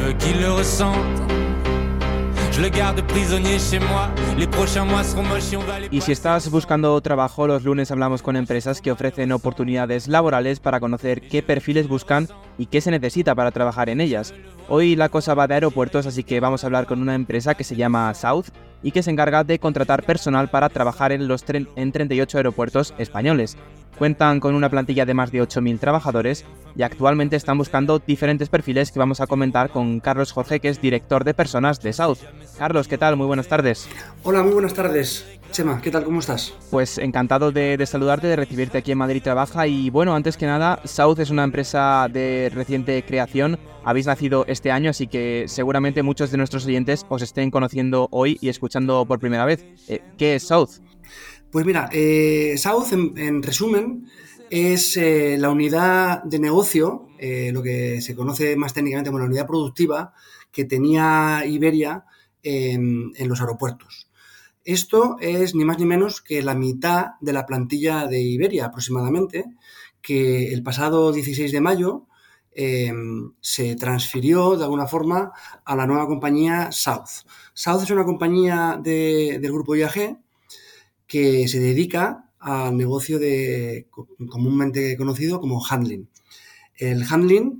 veux qu'ils le ressentent. Je le garde prisonnier chez moi. Les prochains mois seront moches y on va les... Y si estás buscando trabajo, los lunes hablamos con empresas que ofrecen oportunidades laborales para conocer qué perfiles buscan y qué se necesita para trabajar en ellas. Hoy la cosa va de aeropuertos, así que vamos a hablar con una empresa que se llama South y que se encarga de contratar personal para trabajar en 38 aeropuertos españoles. Cuentan con una plantilla de más de 8.000 trabajadores y actualmente están buscando diferentes perfiles que vamos a comentar con Carlos Jorge, que es director de personas de South. Carlos, ¿qué tal? Muy buenas tardes. Hola, muy buenas tardes. Chema, ¿qué tal? ¿Cómo estás? Pues encantado de saludarte, de recibirte aquí en Madrid Trabaja. Y bueno, antes que nada, South es una empresa de reciente creación. Habéis nacido este año, así que seguramente muchos de nuestros oyentes os estén conociendo hoy y escuchando por primera vez. ¿Qué es South? Pues mira, South, en resumen, es la unidad de negocio, lo que se conoce más técnicamente como la unidad productiva que tenía Iberia en los aeropuertos. Esto es ni más ni menos que la mitad de la plantilla de Iberia aproximadamente, que el pasado 16 de mayo se transfirió de alguna forma a la nueva compañía South. South es una compañía del grupo IAG que se dedica al negocio comúnmente conocido como handling. El handling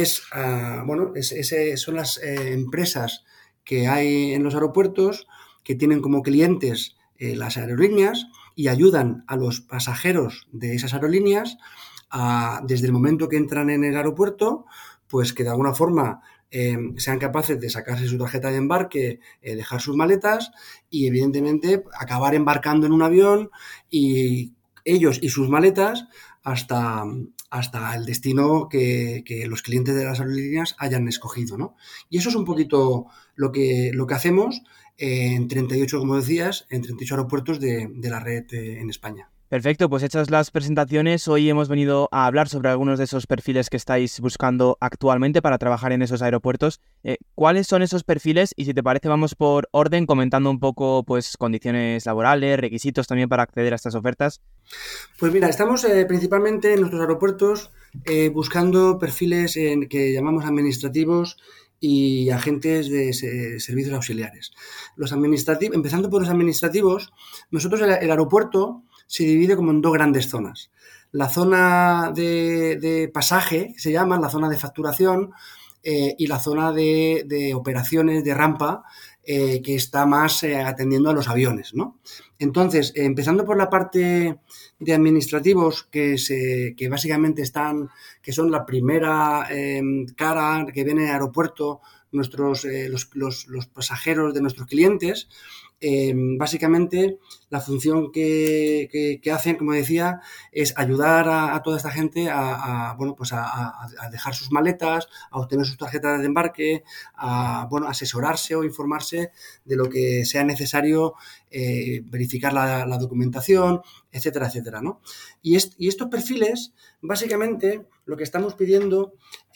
son las empresas que hay en los aeropuertos que tienen como clientes las aerolíneas y ayudan a los pasajeros de esas aerolíneas desde el momento que entran en el aeropuerto, pues que de alguna forma sean capaces de sacarse su tarjeta de embarque, dejar sus maletas y evidentemente acabar embarcando en un avión y ellos y sus maletas hasta el destino que los clientes de las aerolíneas hayan escogido, ¿no? Y eso es un poquito lo que hacemos en 38, como decías, en 38 aeropuertos de la red en España. Perfecto, pues hechas las presentaciones, hoy hemos venido a hablar sobre algunos de esos perfiles que estáis buscando actualmente para trabajar en esos aeropuertos. ¿Cuáles son esos perfiles? Y si te parece, vamos por orden, comentando un poco pues condiciones laborales, requisitos también para acceder a estas ofertas. Pues mira, estamos principalmente en nuestros aeropuertos buscando perfiles que llamamos administrativos y agentes de servicios auxiliares. Empezando por los administrativos, nosotros el aeropuerto se divide como en dos grandes zonas. La zona de pasaje, que se llama, la zona de facturación, y la zona de operaciones de rampa, que está más atendiendo a los aviones, ¿no? Entonces, empezando por la parte de administrativos, que básicamente que son la primera cara que viene al aeropuerto, los pasajeros de nuestros clientes. Básicamente la función que hacen, como decía, es ayudar a toda esta gente a dejar sus maletas, a obtener sus tarjetas de embarque, a asesorarse o informarse de lo que sea necesario, verificar la documentación, etcétera, etcétera, ¿no? Y estos perfiles, básicamente, lo que estamos pidiendo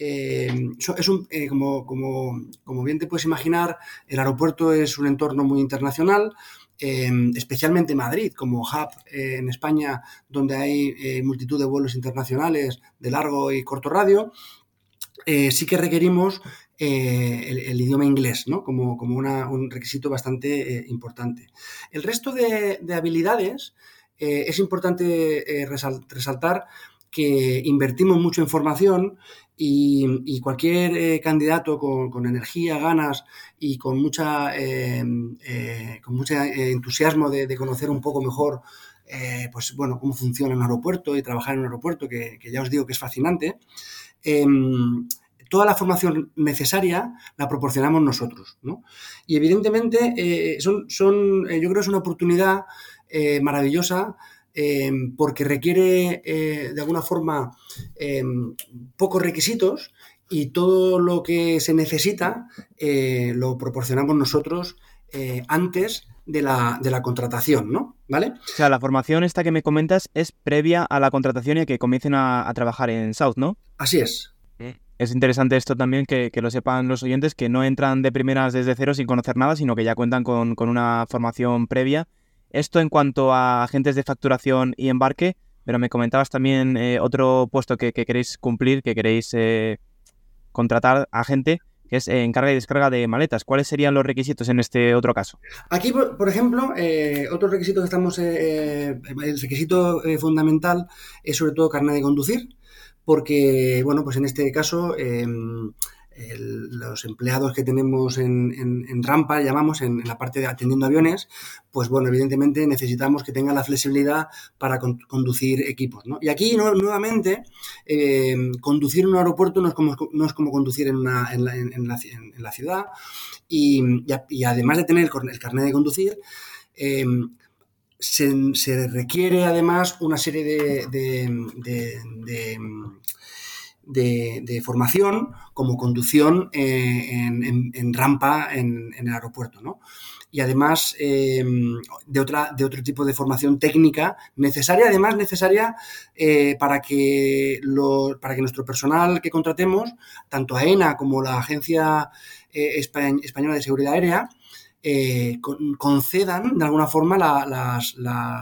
como bien te puedes imaginar, el aeropuerto es un entorno muy internacional, especialmente Madrid como hub en España, donde hay multitud de vuelos internacionales de largo y corto radio. Sí que requerimos el idioma inglés, ¿no? como un requisito bastante importante. El resto de habilidades es importante resaltar que invertimos mucho en formación y cualquier candidato con energía, ganas y con mucho entusiasmo de conocer un poco mejor cómo funciona un aeropuerto y trabajar en un aeropuerto, que ya os digo que es fascinante, toda la formación necesaria la proporcionamos nosotros, ¿no? Y evidentemente yo creo que es una oportunidad maravillosa, porque requiere de alguna forma pocos requisitos y todo lo que se necesita lo proporcionamos nosotros antes de la contratación, ¿no? ¿Vale? O sea, la formación esta que me comentas es previa a la contratación y a que comiencen a trabajar en South, ¿no? Así es. Es interesante esto también, que lo sepan los oyentes, que no entran de primeras desde cero sin conocer nada, sino que ya cuentan con una formación previa. Esto en cuanto a agentes de facturación y embarque, pero me comentabas también otro puesto que queréis cumplir, que queréis contratar a gente. que es encarga y descarga de maletas. ¿Cuáles serían los requisitos en este otro caso? Aquí, por ejemplo, otro requisito que estamos, el requisito fundamental es sobre todo carnet de conducir, porque, bueno, pues en este caso los empleados que tenemos en rampa, llamamos, en la parte de atendiendo aviones, pues bueno, evidentemente necesitamos que tengan la flexibilidad para conducir equipos, ¿no? Y aquí nuevamente conducir en un aeropuerto no es como conducir en la ciudad y además de tener el carnet de conducir, se requiere además una serie de formación como conducción en rampa en el aeropuerto, ¿no? Y además de otro tipo de formación técnica necesaria para que nuestro personal que contratemos, tanto AENA como la Agencia Española de Seguridad Aérea, concedan de alguna forma las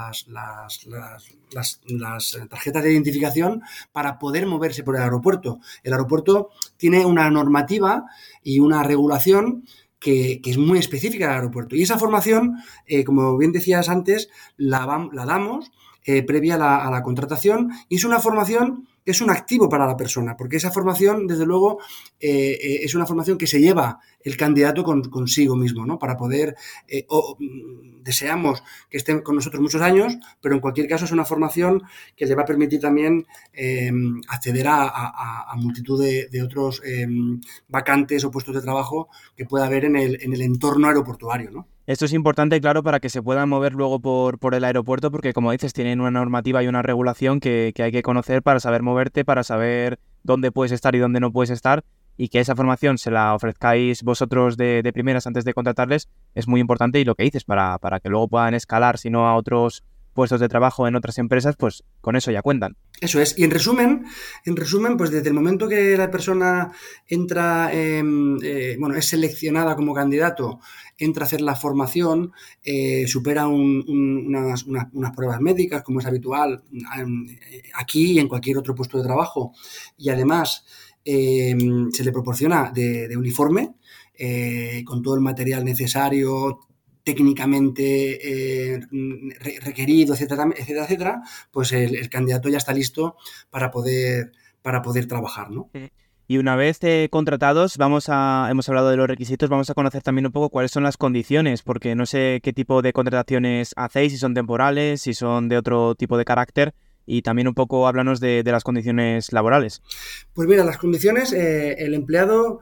tarjetas de identificación para poder moverse por el aeropuerto. El aeropuerto tiene una normativa y una regulación que es muy específica del aeropuerto. Y esa formación, como bien decías antes, la damos previa a la contratación, y es una formación que es un activo para la persona, porque esa formación, desde luego, es una formación que se lleva el candidato consigo mismo, ¿no? Para poder, deseamos que esté con nosotros muchos años, pero en cualquier caso es una formación que le va a permitir también acceder a multitud de otros vacantes o puestos de trabajo que pueda haber en el entorno aeroportuario, ¿no? Esto es importante, claro, para que se puedan mover luego por el aeropuerto, porque como dices, tienen una normativa y una regulación que hay que conocer para saber moverte, para saber dónde puedes estar y dónde no puedes estar, y que esa formación se la ofrezcáis vosotros de primeras antes de contratarles es muy importante. Y lo que dices, para que luego puedan escalar, si no a otros puestos de trabajo en otras empresas, pues con eso ya cuentan. Eso es. Y en resumen, pues desde el momento que la persona entra, es seleccionada como candidato, entra a hacer la formación, supera unas pruebas médicas, como es habitual aquí y en cualquier otro puesto de trabajo, y además se le proporciona de uniforme, con todo el material necesario, técnicamente requerido, etcétera, pues el candidato ya está listo para poder trabajar, ¿no? Y una vez contratados, hemos hablado de los requisitos, vamos a conocer también un poco cuáles son las condiciones, porque no sé qué tipo de contrataciones hacéis, si son temporales, si son de otro tipo de carácter, y también un poco háblanos de las condiciones laborales. Pues mira, las condiciones, el empleado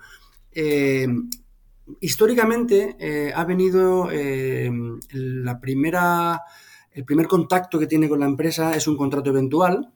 históricamente ha venido el primer contacto que tiene con la empresa es un contrato eventual,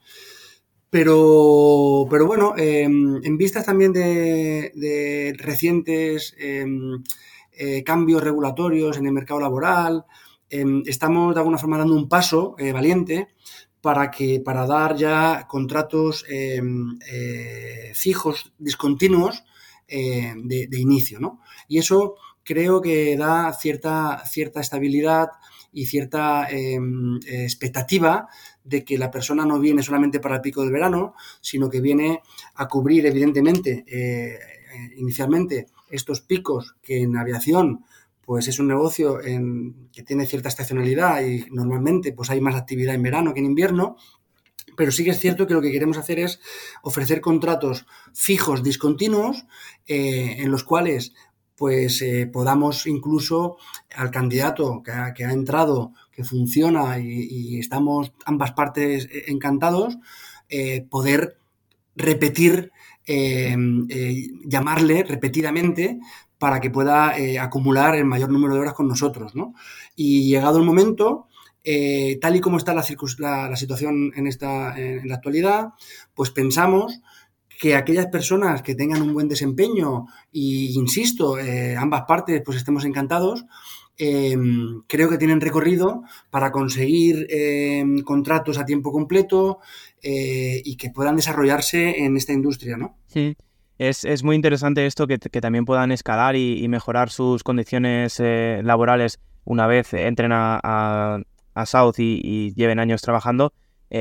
pero bueno, en vistas también de recientes cambios regulatorios en el mercado laboral, estamos de alguna forma dando un paso valiente para dar ya contratos fijos, discontinuos, de inicio, ¿no? Y eso creo que da cierta estabilidad y cierta expectativa de que la persona no viene solamente para el pico del verano, sino que viene a cubrir, evidentemente, inicialmente estos picos que en aviación pues es un negocio que tiene cierta estacionalidad y normalmente pues hay más actividad en verano que en invierno. Pero sí que es cierto que lo que queremos hacer es ofrecer contratos fijos, discontinuos, en los cuales pues podamos incluso al candidato que ha entrado, que funciona y estamos ambas partes encantados, poder repetir, llamarle repetidamente para que pueda acumular el mayor número de horas con nosotros, ¿no? Y llegado el momento, tal y como está la situación en la actualidad, pues pensamos que aquellas personas que tengan un buen desempeño y, insisto, ambas partes pues estemos encantados, creo que tienen recorrido para conseguir contratos a tiempo completo y que puedan desarrollarse en esta industria, ¿no? Sí. Es muy interesante esto, que también puedan escalar y mejorar sus condiciones laborales una vez entren a South y lleven años trabajando.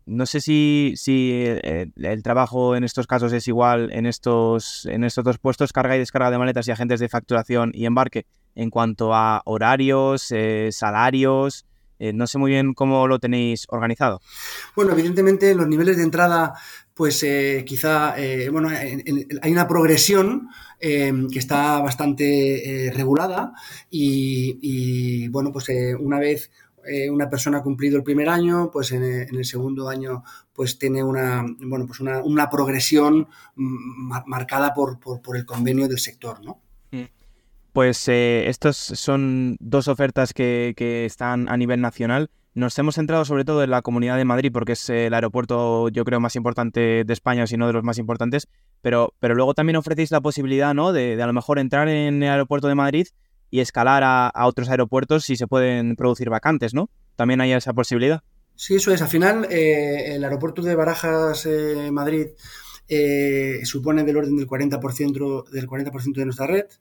no sé si el trabajo en estos casos es igual en estos dos puestos, carga y descarga de maletas y agentes de facturación y embarque, en cuanto a horarios, salarios. No sé muy bien cómo lo tenéis organizado. Bueno, evidentemente los niveles de entrada, pues quizá, bueno, hay una progresión que está bastante regulada bueno, pues una vez una persona ha cumplido el primer año, pues en el segundo año pues tiene bueno, pues una progresión marcada por el convenio del sector, ¿no? Pues estas son dos ofertas que están a nivel nacional. Nos hemos centrado sobre todo en la Comunidad de Madrid porque es el aeropuerto, yo creo, más importante de España, o si no de los más importantes, pero luego también ofrecéis la posibilidad, ¿no?, de a lo mejor entrar en el aeropuerto de Madrid y escalar a otros aeropuertos si se pueden producir vacantes, ¿no? También hay esa posibilidad. Sí, eso es. Al final, el aeropuerto de Barajas, Madrid, supone del orden del 40% de nuestra red.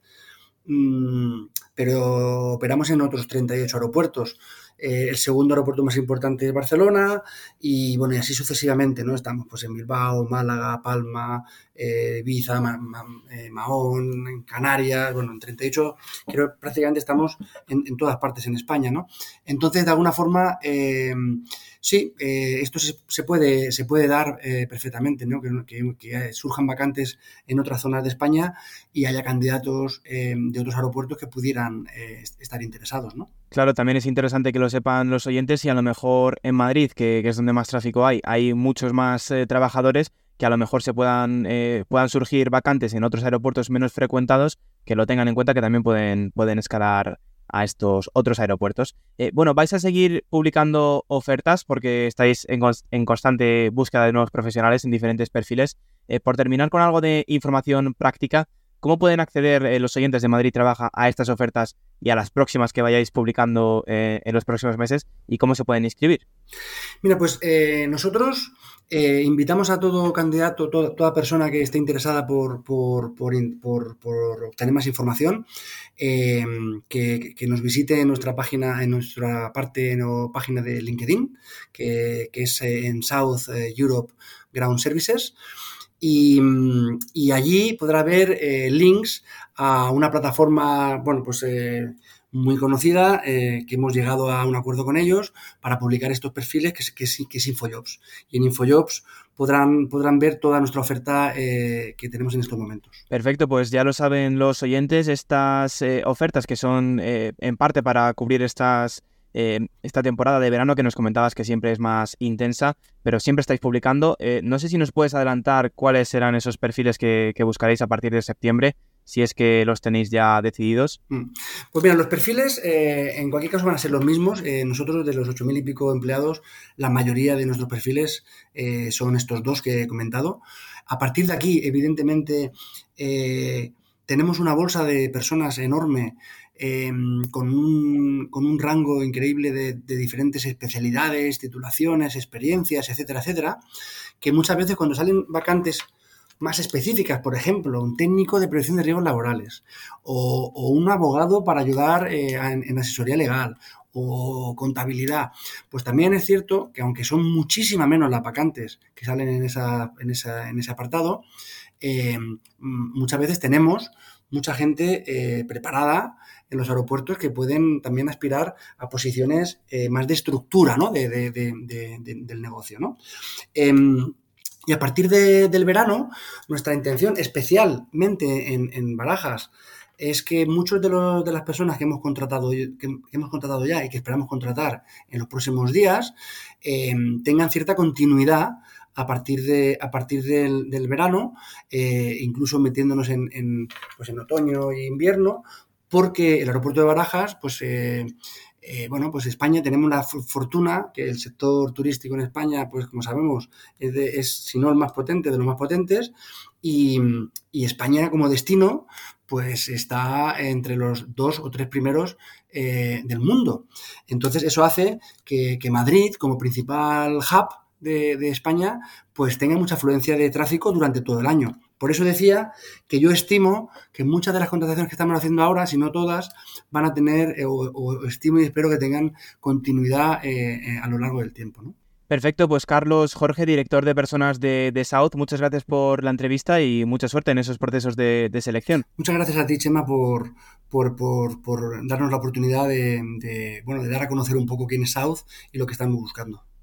Pero operamos en otros 38 aeropuertos. El segundo aeropuerto más importante es Barcelona y bueno, y así sucesivamente, ¿no? Estamos pues en Bilbao, Málaga, Palma, Ibiza, Mahón, en Canarias, bueno, en 38, creo que prácticamente estamos en todas partes en España, ¿no? Entonces, de alguna forma, sí, esto se puede dar perfectamente, ¿no? Que surjan vacantes en otras zonas de España y haya candidatos de otros aeropuertos que pudieran estar interesados, ¿no? Claro, también es interesante que lo sepan los oyentes y a lo mejor en Madrid, que es donde más tráfico hay muchos más trabajadores que a lo mejor puedan surgir vacantes en otros aeropuertos menos frecuentados, que lo tengan en cuenta que también pueden escalar a estos otros aeropuertos. Bueno, vais a seguir publicando ofertas porque estáis en constante búsqueda de nuevos profesionales en diferentes perfiles. Por terminar con algo de información práctica, ¿cómo pueden acceder los oyentes de Madrid Trabaja a estas ofertas y a las próximas que vayáis publicando en los próximos meses? ¿Y cómo se pueden inscribir? Mira, pues nosotros invitamos a todo candidato, toda persona que esté interesada por obtener más información, que nos visite en nuestra página, en nuestra página de LinkedIn, que es en South Europe Ground Services. Y allí podrá ver links a una plataforma, bueno, pues muy conocida, que hemos llegado a un acuerdo con ellos para publicar estos perfiles, que es InfoJobs. Y en InfoJobs podrán ver toda nuestra oferta que tenemos en estos momentos. Perfecto, pues ya lo saben los oyentes, estas ofertas que son en parte para cubrir esta temporada de verano que nos comentabas que siempre es más intensa, pero siempre estáis publicando. No sé si nos puedes adelantar cuáles serán esos perfiles que buscaréis a partir de septiembre, si es que los tenéis ya decididos. Pues mira, los perfiles en cualquier caso van a ser los mismos. Nosotros, de los 8.000 y pico empleados, la mayoría de nuestros perfiles son estos dos que he comentado. A partir de aquí, evidentemente, tenemos una bolsa de personas enorme, con un rango increíble de diferentes especialidades, titulaciones, experiencias, etcétera, etcétera, que muchas veces cuando salen vacantes más específicas, por ejemplo, un técnico de prevención de riesgos laborales o un abogado para ayudar en asesoría legal o contabilidad, pues también es cierto que aunque son muchísimas menos las vacantes que salen en ese apartado, muchas veces tenemos mucha gente preparada en los aeropuertos que pueden también aspirar a posiciones más de estructura, ¿no? del negocio, ¿no? Y a partir del verano, nuestra intención, especialmente en Barajas, es que muchos de las personas que hemos contratado ya y que esperamos contratar en los próximos días tengan cierta continuidad a partir del verano, incluso metiéndonos en otoño e invierno, porque el aeropuerto de Barajas, pues bueno, pues España tenemos la fortuna que el sector turístico en España, pues como sabemos, es si no el más potente, de los más potentes, y España como destino, pues está entre los 2 o 3 primeros del mundo. Entonces eso hace que Madrid, como principal hub de España, pues tenga mucha afluencia de tráfico durante todo el año. Por eso decía que yo estimo que muchas de las contrataciones que estamos haciendo ahora, si no todas, van a tener, o estimo y espero que tengan continuidad a lo largo del tiempo, ¿no? Perfecto, pues Carlos Jorge, director de personas de South, muchas gracias por la entrevista y mucha suerte en esos procesos de selección. Muchas gracias a ti, Chema, por darnos la oportunidad de dar a conocer un poco quién es South y lo que estamos buscando.